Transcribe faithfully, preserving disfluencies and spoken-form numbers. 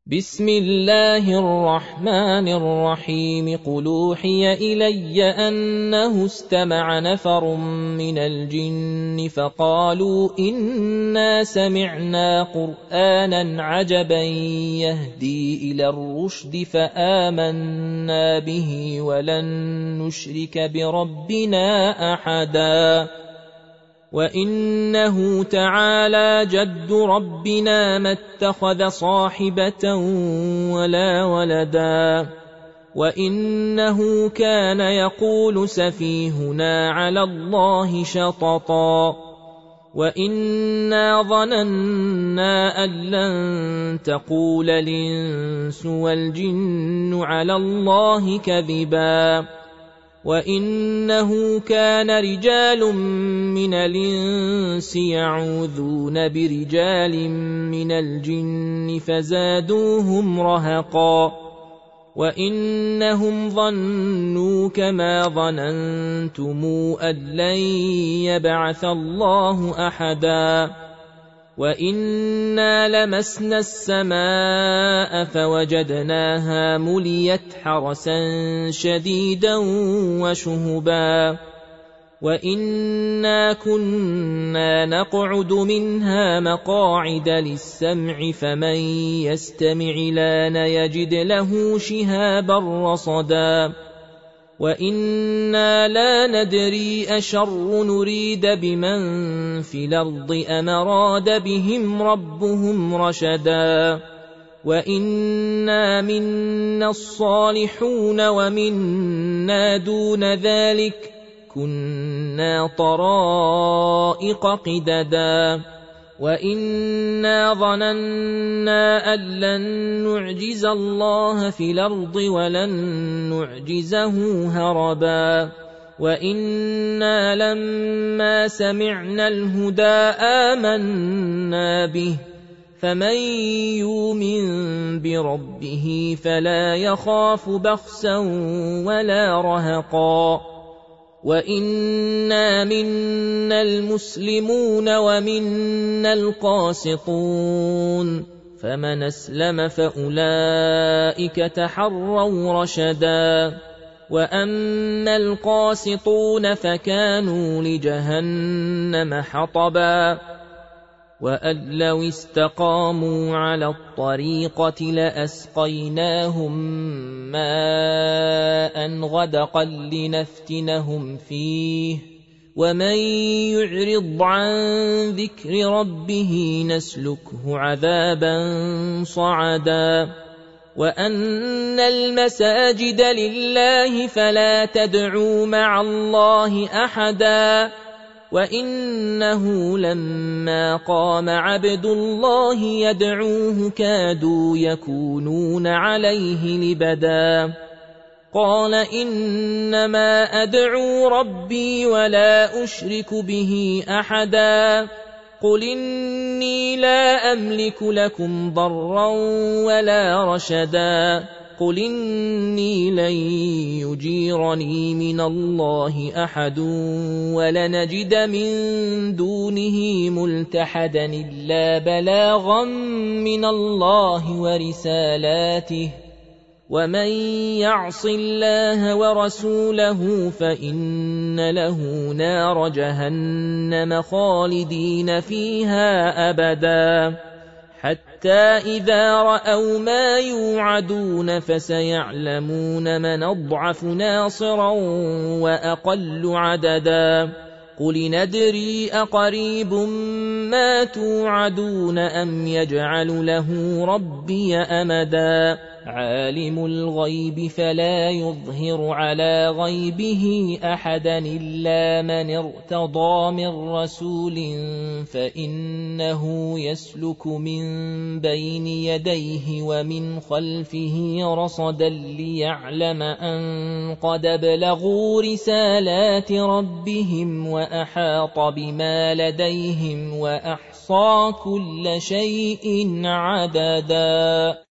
بسم الله الرحمن الرحيم قل أوحي إلي أنه استمع نفر من الجن فقالوا إنا سمعنا قرآنا عجبا يهدي إلى الرشد فآمنا به ولن نشرك بربنا أحدا وإنه تعالى جد ربنا ما اتخذ صاحبة ولا ولدا وإنه كان يقول سفيهنا على الله شططا وإنا ظننا أن لن تقول الإنس والجن على الله كذبا وإنه كان رجال من الإنس يعوذون برجال من الجن فزادوهم رهقا وإنهم ظنوا كما ظننتم أن لن يبعث الله أحدا وإنا لمسنا السماء فوجدناها مليت حرسا شديدا وشهبا وإنا كنا نقعد منها مقاعد للسمع فمن يستمع لان يجد له شهابا رصدا وإنا لا ندري أشر نريد بمن في الأرض أم أراد بهم ربهم رشدا وإنا منا الصالحون ومنا دون ذلك كنا طرائق قددا وإنا ظننا أن لن نعجز الله في الأرض ولن نعجزه هربا وإنا لما سمعنا الهدى آمنا به فمن يؤمن بربه فلا يخاف بخسا ولا رهقا وإنا منا المسلمون ومنا القاسطون فمن أسلم فأولئك تحروا رشدا وأما القاسطون فكانوا لجهنم حطبا وأن لو استقاموا على الطريقة لأسقيناهم ماء غدقا لنفتنهم فيه ومن يعرض عن ذكر ربه نسلكه عذابا صعدا وأن المساجد لله فلا تدعوا مع الله أحدا وإنه لما قام عبد الله يدعوه كادوا يكونون عليه لبدا قال إنما أدعو ربي ولا أشرك به أحدا قل إني لا أملك لكم ضرا ولا رشدا قل إني لن يجيرني من الله أحد ولنجد من دونه ملتحدا إلا بلاغا من الله ورسالاته ومن يعص الله ورسوله فإن له نار جهنم خالدين فيها أبدا حتى إذا رأوا ما يوعدون فسيعلمون من أضعف ناصرا وأقل عددا قل ندري أقريب ما توعدون أم يجعل له ربي أمدا عالم الغيب فلا يظهر على غيبه أحدا إلا من ارتضى من رسول فإنه يسلك من بين يديه ومن خلفه رصدا ليعلم أن قد بلغوا رسالات ربهم وأحاط بما لديهم وأحصى كل شيء عددا.